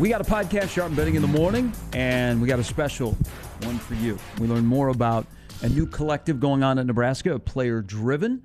We got a podcast, Sharp Betting in the Morning, and we got a special one for you. We learn more about a new collective going on in Nebraska, a player driven,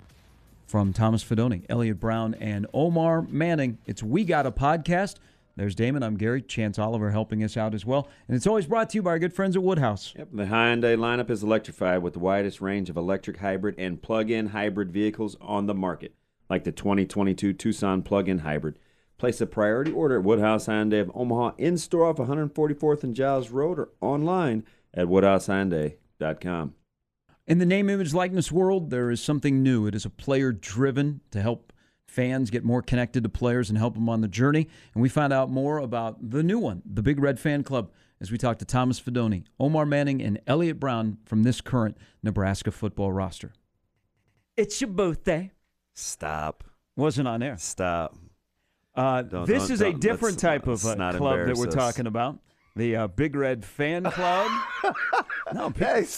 from Thomas Fidone, Elliott Brown, and Omar Manning. It's We Got a Podcast. There's Damon. I'm Gary. Chance Oliver helping us out as well. And it's always brought to you by our good friends at Woodhouse. Yep, the Hyundai lineup is electrified with the widest range of electric, hybrid, and plug-in hybrid vehicles on the market, like the 2022 Tucson plug-in hybrid. Place a priority order at Woodhouse Hyundai of Omaha, in-store off 144th and Giles Road, or online at woodhousehyundai.com. In the name, image, likeness world, there is something new. It is a player driven to help fans get more connected to players and help them on the journey. And we found out more about the new one, the Big Red Fan Club, as we talked to Thomas Fidone, Omar Manning, and Elliott Brown from this current Nebraska football roster. It's your birthday. Stop. Wasn't on air. Stop. This is a different type of club that we're talking about. The Big Red Fan Club. No,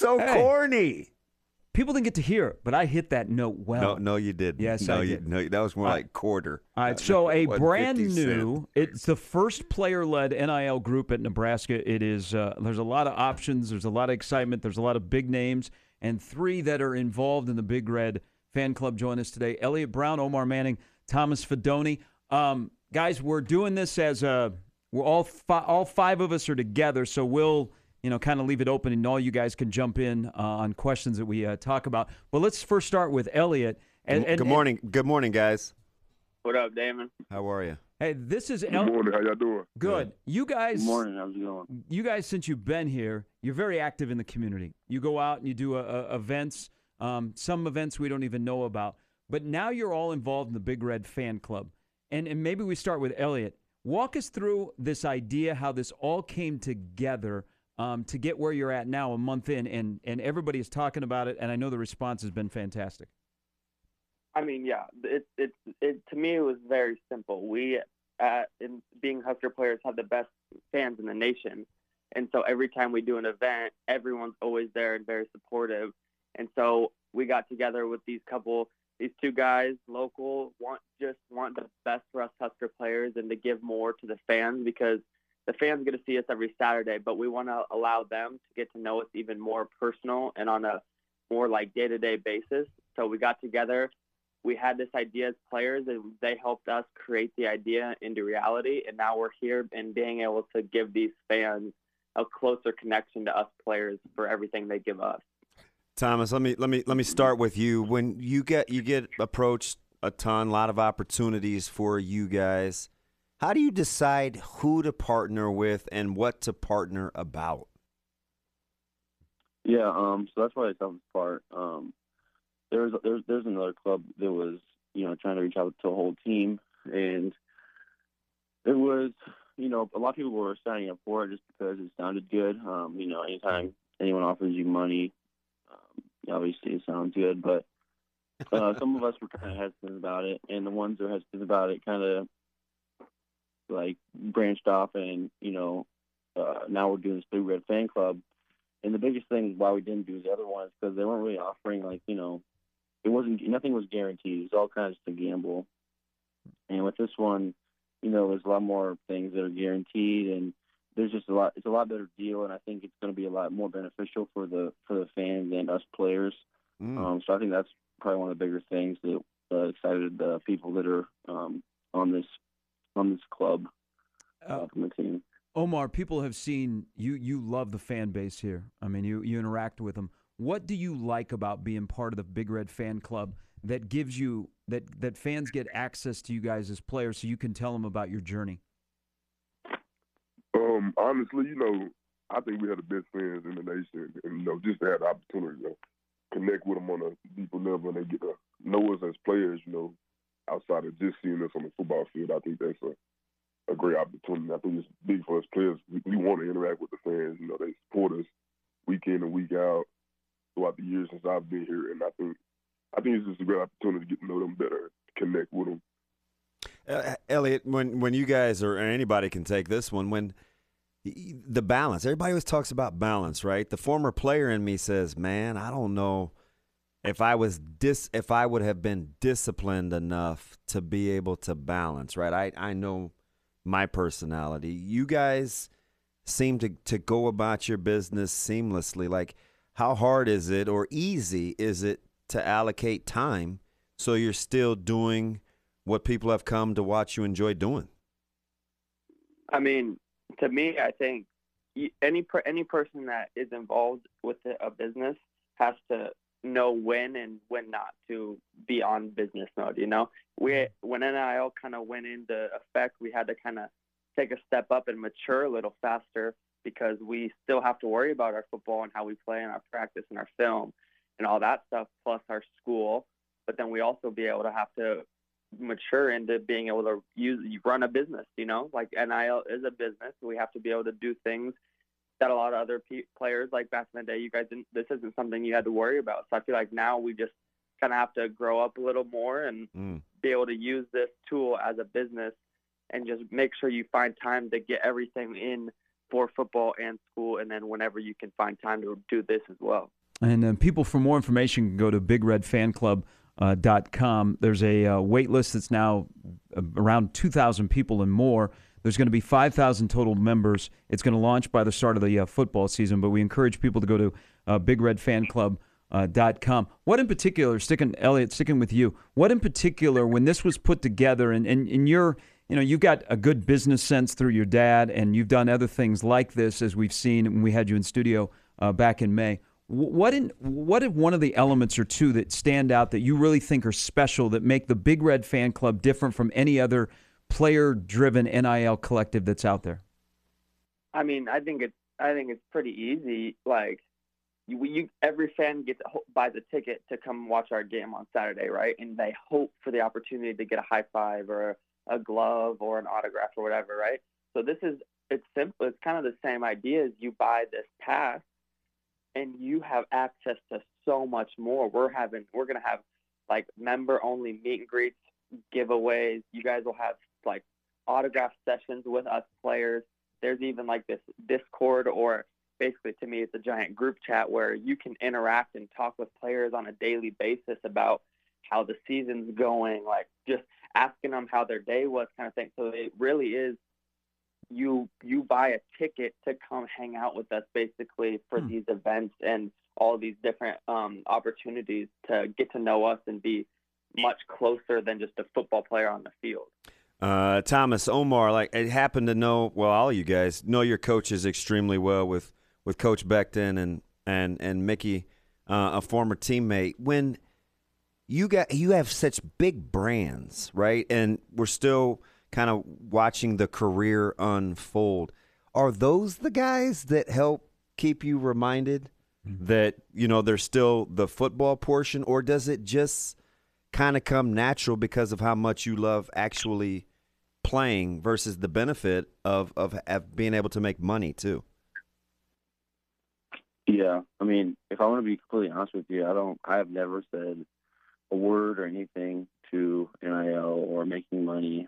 corny. People didn't get to hear it, but I hit that note well. No, you didn't. Yes, no, I did. No, that was more like quarter. All right, so a brand 50 new, cent. it's the first player-led NIL group at Nebraska. It is, there's a lot of options, there's a lot of excitement, there's a lot of big names, and three that are involved in the Big Red Fan Club join us today. Elliott Brown, Omar Manning, Thomas Fidone. Guys, we're doing this as we're all five of us are together, so we'll kind of leave it open, and all you guys can jump in on questions that we talk about. But let's first start with Elliott. Good morning, guys. What up, Damon? How are you? Hey, this is Good morning. How y'all doing? Good. You guys. Good morning. How's it going? You guys, since you've been here, you're very active in the community. You go out and you do events. Some events we don't even know about. But now you're all involved in the Big Red Fan Club. And maybe we start with Elliott. Walk us through this idea, how this all came together to get where you're at now, a month in, and everybody is talking about it, and I know the response has been fantastic. I mean, yeah, it to me it was very simple. We, in being Husker players, have the best fans in the nation, and so every time we do an event, everyone's always there and very supportive. And so we got together with these two guys, local, want the best for us Husker players and to give more to the fans, because the fans get to see us every Saturday, but we want to allow them to get to know us even more personal and on a more like day-to-day basis. So we got together, we had this idea as players, and they helped us create the idea into reality. And now we're here and being able to give these fans a closer connection to us players for everything they give us. Thomas, let me start with you. When you get approached a lot of opportunities for you guys, how do you decide who to partner with and what to partner about? Yeah, so that's why the toughest part. There's another club that was trying to reach out to a whole team, and it was a lot of people were signing up for it just because it sounded good. Anytime anyone offers you money, obviously it sounds good, but some of us were kind of hesitant about it, and the ones that were hesitant about it kind of like branched off, and now we're doing this Big Red Fan Club. And the biggest thing why we didn't do the other one is because they weren't really offering nothing was guaranteed. It was all kind of just a gamble. And with this one, there's a lot more things that are guaranteed, and there's just it's a lot better deal, and I think it's going to be a lot more beneficial for the fans and us players. So I think that's probably one of the bigger things that excited the people that are on this club from the team. Omar, people have seen you love the fan base here. I mean, you interact with them. What do you like about being part of the Big Red Fan Club that gives you that fans get access to you guys as players so you can tell them about your journey? Honestly, I think we have the best fans in the nation, and just to have the opportunity to connect with them on a deeper level, and they get to know us as players, outside of just seeing us on the football field. I think that's a great opportunity. I think it's big for us players. We want to interact with the fans. They support us week in and week out throughout the years since I've been here, and I think it's just a great opportunity to get to know them better, connect with them. Elliott, when you guys or anybody can take this one, when the balance, everybody always talks about balance, right? The former player in me says, man, I don't know if I would have been disciplined enough to be able to balance, right? I know my personality. You guys seem to go about your business seamlessly. Like, how hard is it or easy is it to allocate time so you're still doing what people have come to watch you enjoy doing? I mean, to me, I think any person that is involved with a business has to know when and when not to be on business mode. You know, when NIL kind of went into effect, we had to kind of take a step up and mature a little faster because we still have to worry about our football and how we play and our practice and our film and all that stuff, plus our school. But then we also be able to have to mature into being able to run a business. You know, like NIL is a business. We have to be able to do things that a lot of other players, like back in the day, you guys didn't. This isn't something you had to worry about. So I feel like now we just kind of have to grow up a little more and be able to use this tool as a business and just make sure you find time to get everything in for football and school, and then whenever you can find time to do this as well. And then people, for more information, can go to BigRedFanClub.com. There's a wait list that's now around 2,000 people and more. There's going to be 5,000 total members. It's going to launch by the start of the football season, but we encourage people to go to BigRedFanClub.com. What in particular, Elliot, sticking with you, what in particular, when this was put together, and you're, you've got a good business sense through your dad, and you've done other things like this, as we've seen when we had you in studio back in May. What if one of the elements or two that stand out that you really think are special that make the Big Red Fan Club different from any other player-driven NIL collective that's out there? I mean, I think it's pretty easy. Like, every fan buys a ticket to come watch our game on Saturday, right? And they hope for the opportunity to get a high five or a glove or an autograph or whatever, right? So it's simple. It's kind of the same idea as you buy this pass, and you have access to so much more. We're going to have like member-only meet and greets, giveaways. You guys will have like autograph sessions with us players. There's even like this Discord, or basically to me it's a giant group chat where you can interact and talk with players on a daily basis about how the season's going, like just asking them how their day was, kind of thing. So it really is you buy a ticket to come hang out with us basically for these events and all these different opportunities to get to know us and be much closer than just a football player on the field. Thomas, Omar, like, I happen to know, well, all you guys know your coaches extremely well with Coach Becton and Mickey, a former teammate. When you have such big brands, right? And we're still kind of watching the career unfold. Are those the guys that help keep you reminded that, there's still the football portion, or does it just kind of come natural because of how much you love actually playing versus the benefit of being able to make money too? Yeah, I mean, if I want to be completely honest with you, I have never said a word or anything to NIL or making money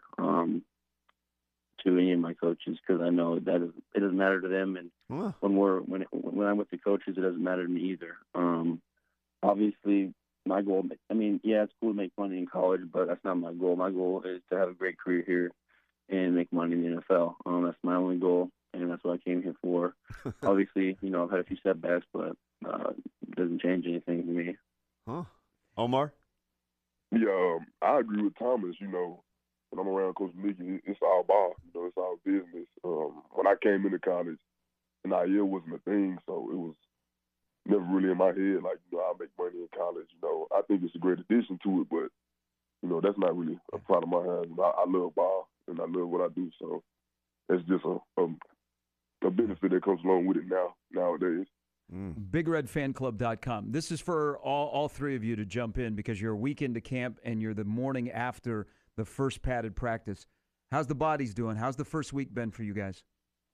to any of my coaches, because I know it doesn't matter to them, and when I'm with the coaches, it doesn't matter to me either. Obviously, my goal, it's cool to make money in college, but that's not my goal. My goal is to have a great career here and make money in the NFL. That's my only goal, and that's what I came here for. Obviously, I've had a few setbacks, but it doesn't change anything to me. Huh. Omar? Yeah, I agree with Thomas. When I'm around Coach Mickey, it's all ball. It's all business. When I came into college, NIL wasn't a thing, so it was never really in my head, like, I'll make money in college. I think it's a great addition to it, but, that's not really a part of my hands. I love ball, and I love what I do, so it's just a benefit that comes along with it nowadays. BigRedFanClub.com. This is for all three of you to jump in because you're a week into camp and you're the morning after the first padded practice. How's the bodies doing? How's the first week been for you guys?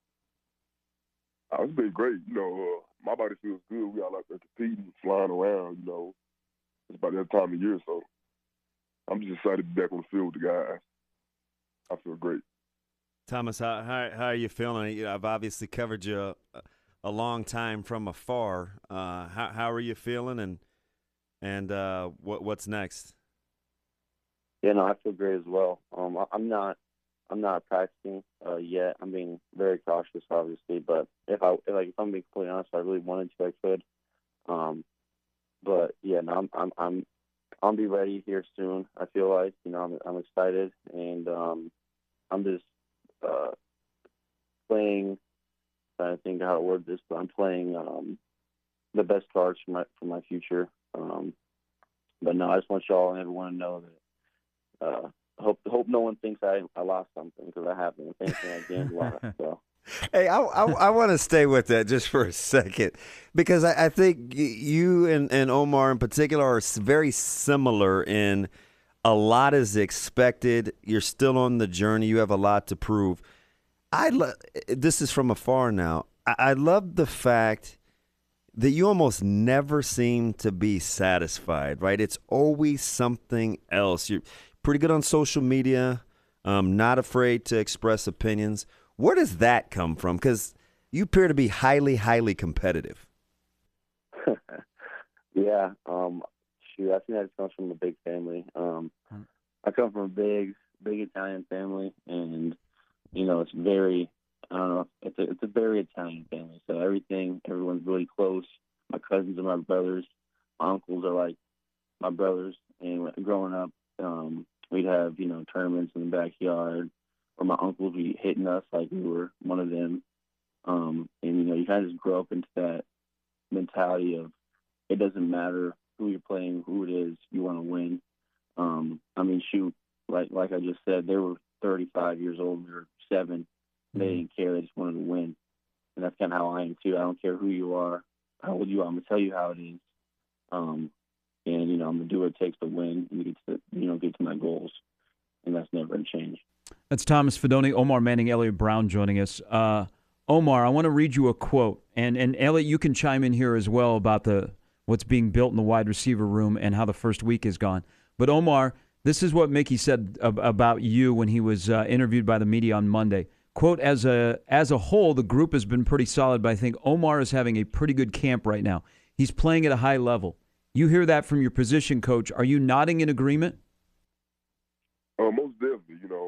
It's been great. My body feels good. We all out there competing, flying around. It's about that time of year, so I'm just excited to be back on the field with the guys. I feel great. Thomas, how are you feeling? I've obviously covered you a long time from afar. How are you feeling, and what's next? Yeah, no, I feel great as well. I'm not I'm not practicing yet. I'm being very cautious, obviously. But if I'm being completely honest, I really wanted to, I could. But yeah, no, I'll be ready here soon. I feel like, I'm excited, and I'm just playing. Trying to think how to word this, but I'm playing the best cards for my future. But no, I just want y'all and everyone to know that. Hope no one thinks I lost something, because I haven't. If anything, I gained a lot. So. Hey, I want to stay with that just for a second, because I think you and Omar in particular are very similar in a lot is expected. You're still on the journey. You have a lot to prove. This is from afar now. I love the fact that you almost never seem to be satisfied, right? It's always something else. You're pretty good on social media, not afraid to express opinions. Where does that come from? Because you appear to be highly, highly competitive. Yeah. I think that comes from a big family. I come from a big Italian family, and, it's very, I don't know, it's a very Italian family. So everyone's really close. My cousins are my brothers. My uncles are like my brothers. And growing up, we'd have, tournaments in the backyard, or my uncles would be hitting us like we were one of them. And, you kind of just grow up into that mentality of it doesn't matter who you're playing, who it is, you want to win. Shoot, like I just said, they were 35 years old, we were 7. They didn't care, they just wanted to win. And that's kind of how I am too. I don't care who you are, how old you are, I'm going to tell you how it is. And, I'm going to do what it takes to win and get to my goals. And that's never going to change. That's Thomas Fidone, Omar Manning, Elliot Brown joining us. Omar, I want to read you a quote. And Elliot, you can chime in here as well about what's being built in the wide receiver room and how the first week has gone. But Omar, this is what Mickey said about you when he was interviewed by the media on Monday. Quote, as a whole, the group has been pretty solid, but I think Omar is having a pretty good camp right now. He's playing at a high level. You hear that from your position coach. Are you nodding in agreement? Most definitely.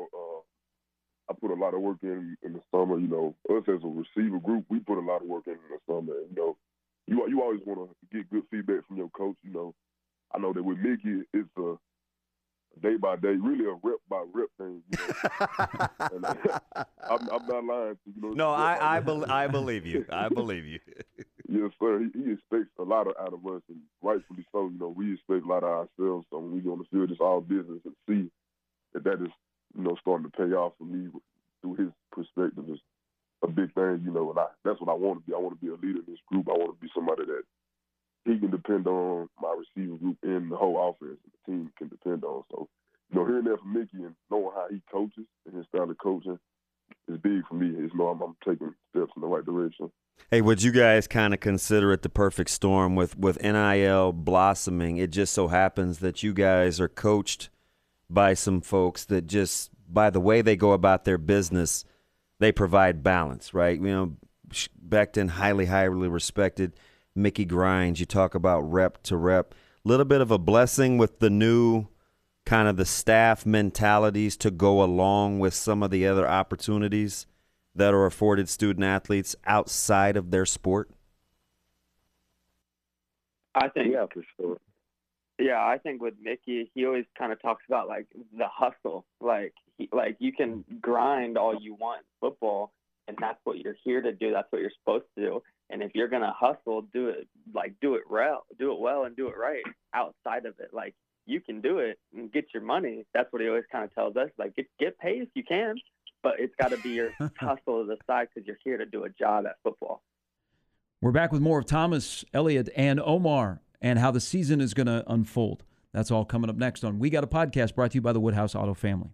I put a lot of work in the summer. Us as a receiver group, we put a lot of work in the summer. You always want to get good feedback from your coach. I know that with Mickey, it's a day by day, really a rep by rep thing. And I'm not lying to you. No, I believe you. I believe you. Yes, sir. He expects a lot out of us, and rightfully so. We expect a lot of ourselves. So when we go on the field, it's all business, and see that is, starting to pay off for me through his perspective is a big thing. And that's what I want to be. I want to be a leader in this group. I want to be somebody that he can depend on, my receiver group, and the whole offense and the team can depend on. So, hearing that from Mickey and knowing how he coaches and his style of coaching is big for me. I'm taking steps in the right direction. Hey, would you guys kind of consider it the perfect storm with NIL blossoming? It just so happens that you guys are coached by some folks that just, by the way they go about their business, they provide balance, right? Becton, highly, highly respected. Mickey Grimes, you talk about rep to rep. A little bit of a blessing with the new kind of the staff mentalities to go along with some of the other opportunities that are afforded student athletes outside of their sport? I think, yeah, for sure. Yeah, I think with Mickey, he always kind of talks about like the hustle. Like you can grind all you want in football, and that's what you're here to do. That's what you're supposed to do. And if you're gonna hustle, do it well, and do it right outside of it. Like, you can do it and get your money. That's what he always kind of tells us. Like, get paid if you can, but it's got to be your hustle to the side, because you're here to do a job at football. We're back with more of Thomas, Elliot, and Omar, and how the season is going to unfold. That's all coming up next on We Got a Podcast, brought to you by the Woodhouse Auto family.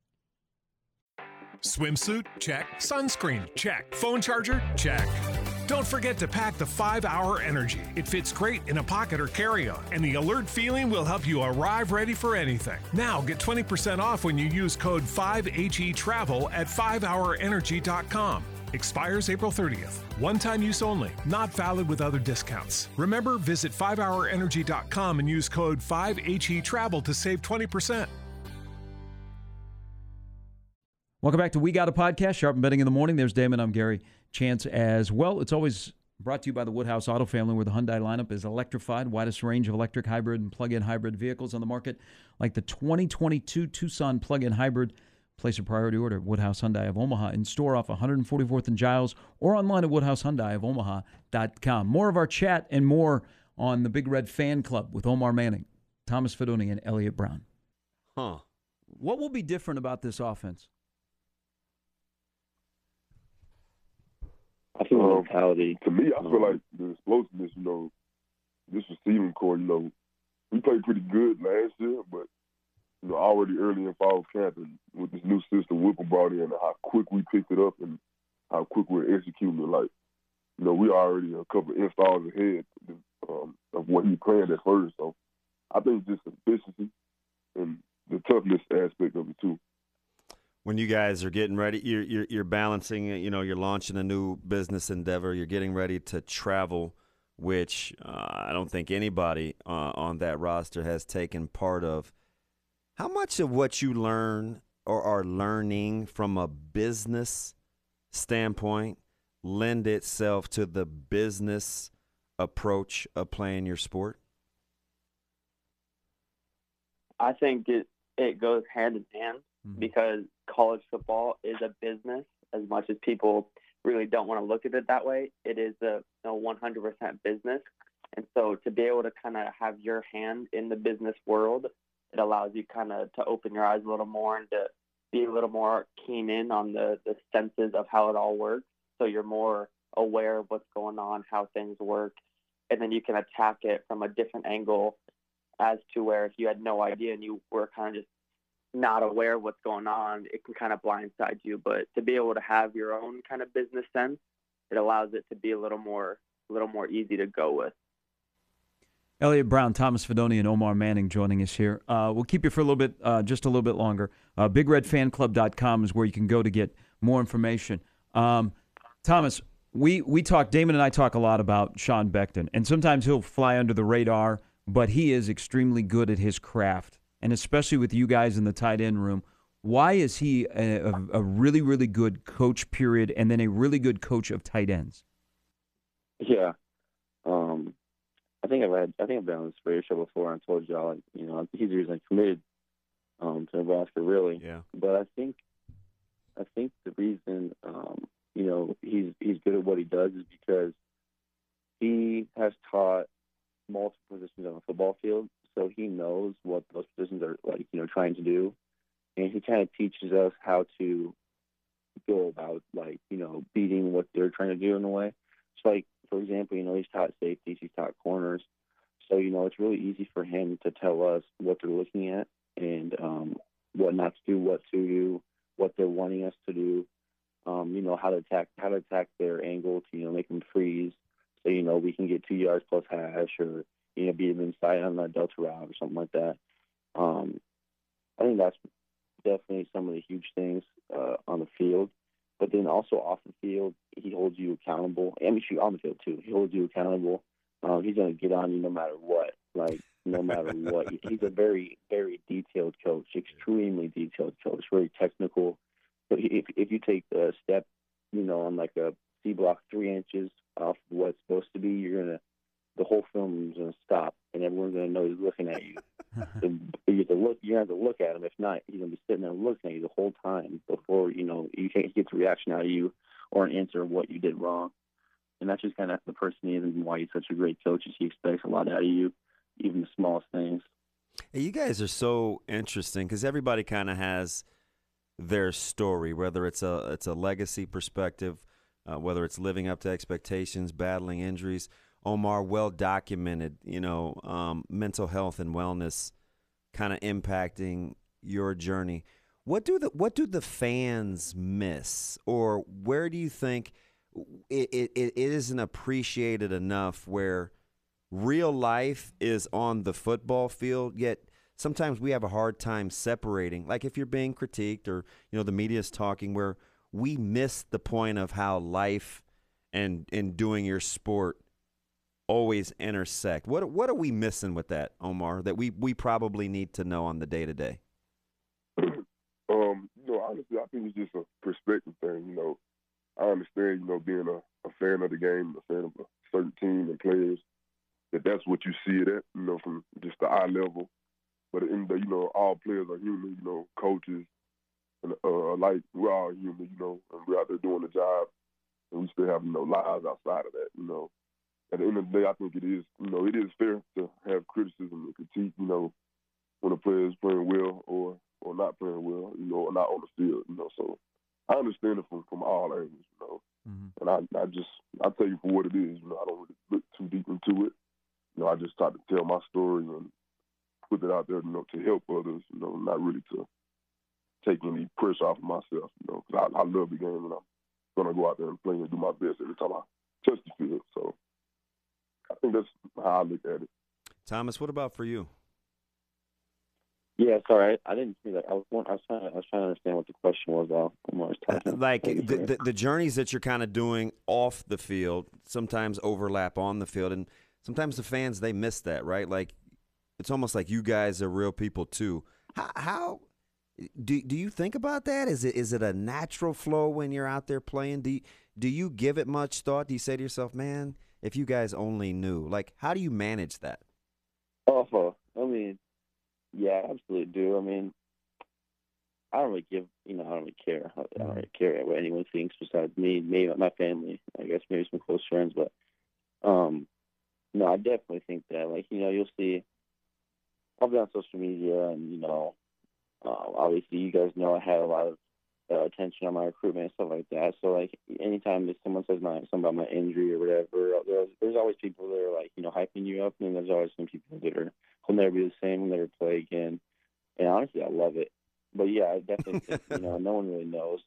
Swimsuit? Check. Sunscreen? Check. Phone charger? Check. Don't forget to pack the 5-Hour Energy. It fits great in a pocket or carry-on, and the alert feeling will help you arrive ready for anything. Now get 20% off when you use code 5HETRAVEL at 5hourenergy.com. Expires April 30th. One-time use only. Not valid with other discounts. Remember, visit 5hourenergy.com and use code 5HETRAVEL to save 20%. Welcome back to We Got a Podcast, Sharp and Betting in the Morning. There's Damon. I'm Gary Chance as well. It's always brought to you by the Woodhouse Auto Family, where the Hyundai lineup is electrified, widest range of electric, hybrid, and plug-in hybrid vehicles on the market, like the 2022 Tucson plug-in hybrid. Place a priority order at Woodhouse Hyundai of Omaha, in store off 144th and Giles, or online at WoodhouseHyundaiofOmaha.com. More of our chat and more on the Big Red Fan Club with Omar Manning, Thomas Fidoni, and Elliott Brown. What will be different about this offense? I feel mentality. To me, I feel like the explosiveness, this receiving core, we played pretty good last year, but, already early in fall camp and with this new system Whipple brought in and how quick we picked it up and how quick we're executing it, we already a couple of installs ahead of what he planned at first. So I think just efficiency and the toughness aspect of it too. When you guys are getting ready, you're balancing, you're launching a new business endeavor. You're getting ready to travel, which I don't think anybody on that roster has taken part of. How much of what you learn or are learning from a business standpoint lend itself to the business approach of playing your sport? I think it goes hand in hand because college football is a business. As much as people really don't want to look at it that way, it is a 100% business. And so to be able to kind of have your hand in the business world, it allows you kind of to open your eyes a little more and to be a little more keen in on the senses of how it all works. So you're more aware of what's going on, how things work, and then you can attack it from a different angle as to where if you had no idea and you were kind of just not aware of what's going on, it can kind of blindside you. But to be able to have your own kind of business sense, it allows it to be a little more easy to go with. Elliott Brown, Thomas Fidoni, and Omar Manning joining us here. We'll keep you for a little bit, just a little bit longer. BigRedFanClub.com is where you can go to get more information. Thomas, we talk, Damon and I talk a lot about Sean Beckton, and sometimes he'll fly under the radar, but he is extremely good at his craft, and especially with you guys in the tight end room. Why is he a really, really good coach, period, and then a really good coach of tight ends? Yeah. I think I've been on this radio show before and told y'all, he's the reason I committed to Nebraska, really. Yeah. But I think the reason, he's good at what he does is because he has taught multiple positions on the football field, so he knows what those positions are trying to do, and he kind of teaches us how to go about beating what they're trying to do in a way. It's for example, he's taught safeties, he's taught corners. So, it's really easy for him to tell us what they're looking at and what not to do, what to do, what they're wanting us to do, how to attack their angle to, make them freeze. So, we can get 2 yards plus hash or, beat them inside on a delta route or something like that. I think that's definitely some of the huge things on the field. But then also off the field, he holds you accountable. I mean, on the field, too. He holds you accountable. He's going to get on you no matter what. No matter what. He's a very, very detailed coach, extremely detailed coach, very technical. But if you take a step, on a C block 3 inches off of what it's supposed to be, the whole film is going to stop, and everyone's going to know he's looking at you. So you have to look at him. If not, he's going to be sitting there looking at you the whole time before, you can't get the reaction out of you or an answer of what you did wrong. And that's just kind of the person he is and why he's such a great coach, is he expects a lot out of you, even the smallest things. Hey, you guys are so interesting because everybody kind of has their story, whether it's a legacy perspective, whether it's living up to expectations, battling injuries. Omar, well documented, mental health and wellness kind of impacting your journey. What do the fans miss, or where do you think it isn't appreciated enough, where real life is on the football field, yet sometimes we have a hard time separating, like if you're being critiqued or the media's talking, where we miss the point of how life and doing your sport always intersect. What are we missing with that, Omar, that we probably need to know on the day-to-day? honestly, I think it's just a perspective thing. You know, I understand, you know, being a fan of the game, a fan of a certain team and players, that's what you see it at, you know, from just the eye level. But in the, you know, all players are human, you know, coaches, and like we're all human, you know, and we're out there doing the job, and we still have, you know, lives outside of that, you know. At the end of the day, I think it is, you know, it is fair to have criticism and critique, you know, when a player is playing well or not playing well, you know, or not on the field, you know. So I understand it from all angles, you know. And I tell you for what it is, you know, I don't really look too deep into it. You know, I just try to tell my story and put it out there, you know, to help others, you know, not really to take any pressure off of myself, you know, because I love the game and I'm going to go out there and play and do my best every time I touch the field. So I think that's how I look at it. Thomas, what about for you? Yeah, sorry, I didn't see that. I was trying to understand what the question was. When I was talking. Like the journeys that you're kind of doing off the field sometimes overlap on the field, and sometimes the fans, they miss that, right? Like it's almost like you guys are real people too. How do you think about that? Is it a natural flow when you're out there playing? Do you give it much thought? Do you say to yourself, man, if you guys only knew? Like, how do you manage that? Oh, I mean, yeah, I absolutely do. I mean, I don't really give, you know, I don't really care. I don't really care what anyone thinks besides me, maybe my family, I guess maybe some close friends. But, no, I definitely think that. Like, you know, you'll see, I'll be on social media and, you know, obviously you guys know I had a lot of attention on my recruitment and stuff like that. So, like, anytime that someone says something about my injury or whatever, there's always people that are, like, you know, hyping you up, and then there's always some people that will never be the same, will never play again. And honestly, I love it. But, yeah, I definitely think, you know, no one really knows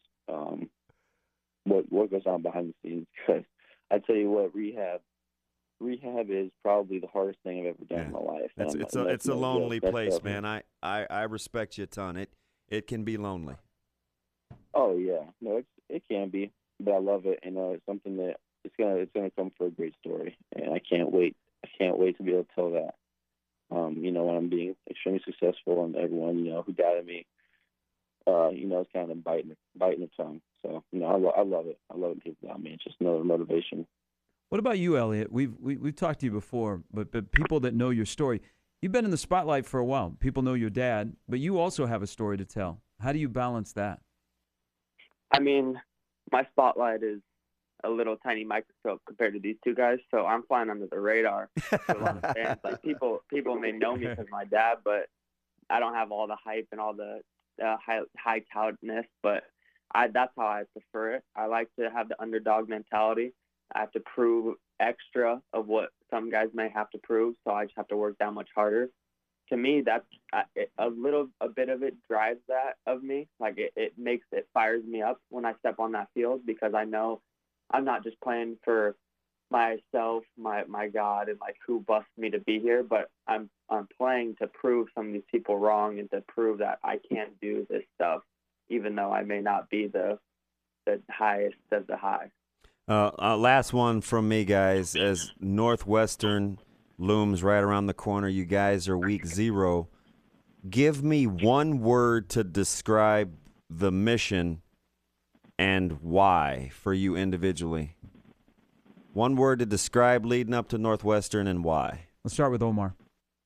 what goes on behind the scenes, because I tell you what, rehab is probably the hardest thing I've ever done in my life. It's a lonely place, man. I respect you a ton. It can be lonely. Oh yeah, no, it can be, but I love it, and it's something that it's gonna come for a great story, and I can't wait to be able to tell that. You know, when I'm being extremely successful, and everyone, you know, who doubted me, you know, it's kind of biting the tongue. So, you know, I love it. I love it. People doubt me. It's just another motivation. What about you, Elliot? We've talked to you before, but people that know your story, you've been in the spotlight for a while. People know your dad, but you also have a story to tell. How do you balance that? I mean, my spotlight is a little tiny microscope compared to these two guys, so I'm flying under the radar to a lot of fans. Like people may know me because my dad, but I don't have all the hype and all the high toutedness. But that's how I prefer it. I like to have the underdog mentality. I have to prove extra of what some guys may have to prove, so I just have to work that much harder. To me, that's a bit of it drives that of me. Like it fires me up when I step on that field, because I know I'm not just playing for myself, my God, and like who busted me to be here, but I'm playing to prove some of these people wrong and to prove that I can do this stuff, even though I may not be the highest of the high. Last one from me, guys. As Northwestern looms right around the corner, you guys are week 0. Give me one word to describe the mission and why for you individually. One word to describe leading up to Northwestern and why. Let's start with Omar.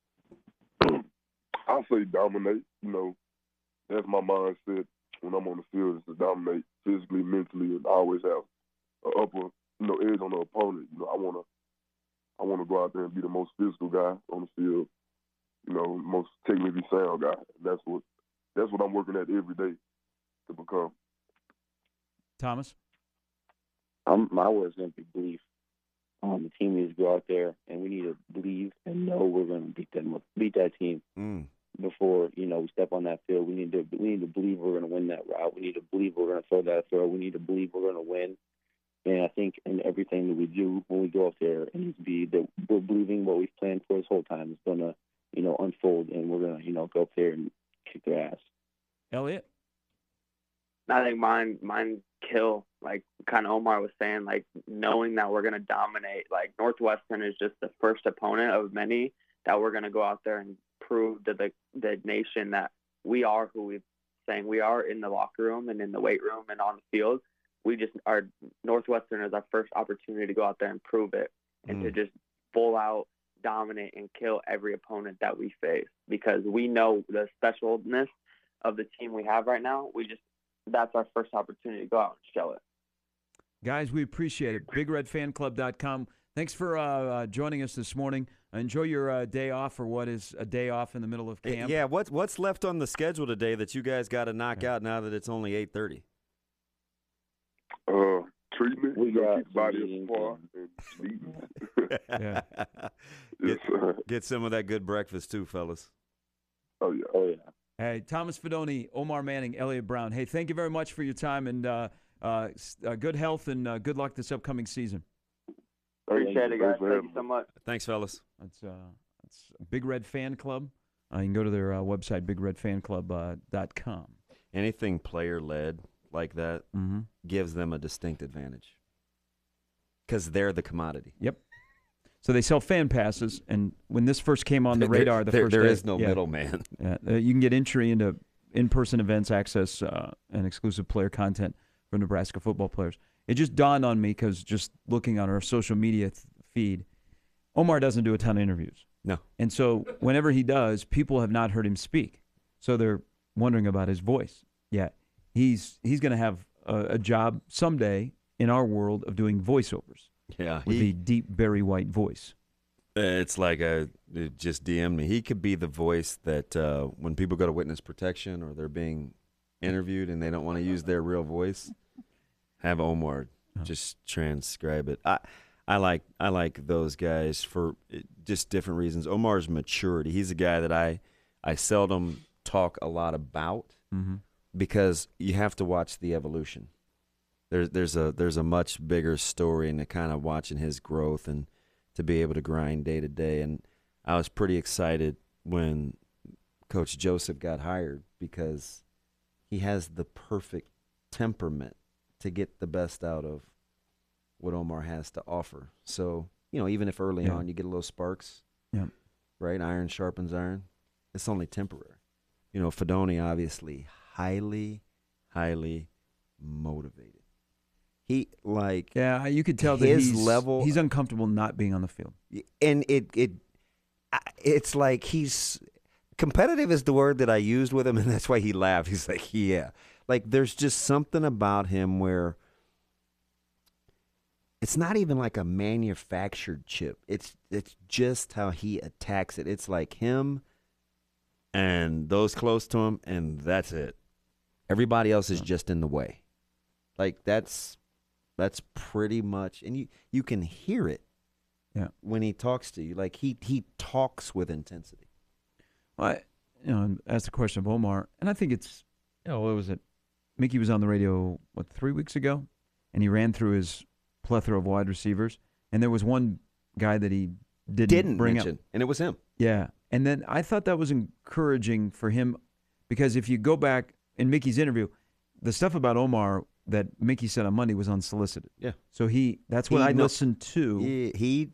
I'll say dominate. You know, that's my mindset when I'm on the field, is to dominate physically, mentally, and always have an upper, you know, edge on the opponent. You know, I want to go out there and be the most physical guy on the field, you know, most technically sound guy. That's what I'm working at every day to become. Thomas? My word is going to be belief. The team needs to go out there, and we need to believe and know we're going to beat that team before, you know, we step on that field. We need to believe we're going to win that route. We need to believe we're going to throw that throw. We need to believe we're going to win. And I think in everything that we do when we go up there, it needs to be that we're believing what we've planned for this whole time is going to, you know, unfold, and we're going to, you know, go up there and kick their ass. Elliot? I think mine kill, like kind of Omar was saying, like knowing that we're going to dominate. Like Northwestern is just the first opponent of many that we're going to go out there and prove to the nation that we are who we've saying. We are in the locker room and in the weight room and on the field. Our Northwestern is our first opportunity to go out there and prove it and to just full out dominate and kill every opponent that we face, because we know the specialness of the team we have right now. That's our first opportunity to go out and show it. Guys, we appreciate it. BigRedFanClub.com. Thanks for joining us this morning. Enjoy your day off, or what is a day off in the middle of camp. Yeah, what's left on the schedule today that you guys got to knock out now that it's only 8:30? Treatment. We got body spa and meetings. Yeah. Yes, sir. Get some of that good breakfast too, fellas. Oh yeah. Oh, yeah. Hey, Thomas Fidone, Omar Manning, Elliot Brown. Hey, thank you very much for your time, and good health and good luck this upcoming season. Appreciate it, guys. Thanks for Thank having you so me. much. Thanks, fellas. That's Big Red Fan Club. You can go to their website, BigRedFanClub.com. Anything player-led like that gives them a distinct advantage because they're the commodity. Yep. So they sell fan passes, and when this first came on the radar, there day, is no middleman. You can get entry into in-person events, access, and exclusive player content for Nebraska football players. It just dawned on me because just looking on our social media feed, Omar doesn't do a ton of interviews. No. And so whenever he does, people have not heard him speak. So they're wondering about his voice. Yeah, he's going to have a job someday in our world of doing voiceovers. Yeah, with the deep Barry White voice. It's like it just DM'd me. He could be the voice that when people go to witness protection or they're being interviewed and they don't want to use their real voice, have Omar just transcribe it. I like those guys for just different reasons. Omar's maturity. He's a guy that I seldom talk a lot about because you have to watch the evolution. There's a much bigger story in the kind of watching his growth and to be able to grind day to day. And I was pretty excited when Coach Joseph got hired because he has the perfect temperament to get the best out of what Omar has to offer. So, even if early on you get a little sparks, right? Iron sharpens iron. It's only temporary. Fidone obviously highly, highly motivated. He you could tell that he's uncomfortable not being on the field, and it's like he's competitive is the word that I used with him, and that's why he laughed. He's like, yeah, like there's just something about him where it's not even like a manufactured chip. It's just how he attacks it. It's like him and those close to him, and that's it. Everybody else is just in the way. Like that's pretty much, and you can hear it when he talks to you. Like he talks with intensity. Well, asked the question of Omar, and I think it's, what was it? Mickey was on the radio, 3 weeks ago, and he ran through his plethora of wide receivers, and there was one guy that he didn't bring mention, up. And it was him. Yeah, and then I thought that was encouraging for him because if you go back in Mickey's interview, the stuff about Omar that Mickey said on Monday was unsolicited. Yeah. So that's what I listened to. He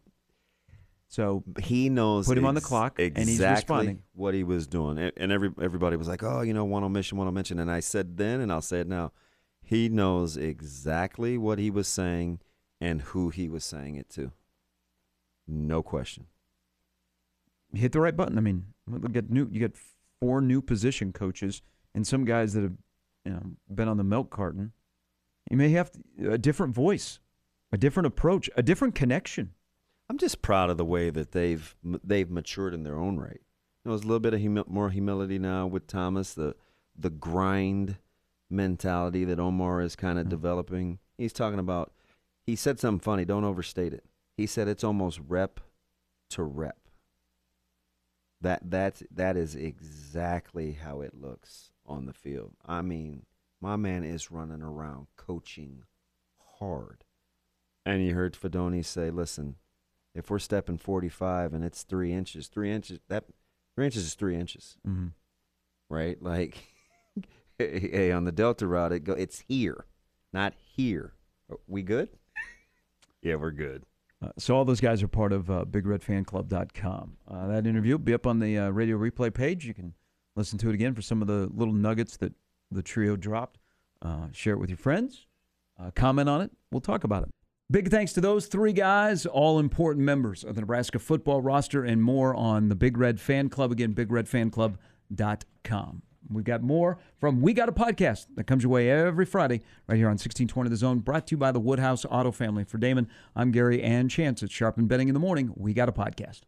knows. Put him on the clock, exactly and he's responding. What he was doing. And everybody was like, oh, one omission. And I said then, and I'll say it now, he knows exactly what he was saying and who he was saying it to. No question. You hit the right button. I mean, you get 4 new position coaches and some guys that have been on the milk carton. You may have a different voice, a different approach, a different connection. I'm just proud of the way that they've matured in their own right. There's a little bit of more humility now with Thomas, the grind mentality that Omar is kind of developing. He's talking about, he said something funny, don't overstate it. He said it's almost rep to rep. That is exactly how it looks on the field. I mean, my man is running around coaching hard. And you heard Fidone say, listen, if we're stepping 45 and it's 3 inches, 3 inches is 3 inches. Mm-hmm. Right? Like, hey, on the Delta route, it's here, not here. Are we good? Yeah, we're good. So all those guys are part of BigRedFanClub.com. That interview will be up on the radio replay page. You can listen to it again for some of the little nuggets that the trio dropped. Share it with your friends. Comment on it. We'll talk about it. Big thanks to those three guys, all important members of the Nebraska football roster, and more on the Big Red Fan Club. Again, BigRedFanClub.com. We've got more from We Got a Podcast that comes your way every Friday right here on 1620 The Zone, brought to you by the Woodhouse Auto Family. For Damon, I'm Gary, and Chance. It's Sharp and Betting in the Morning. We Got a Podcast.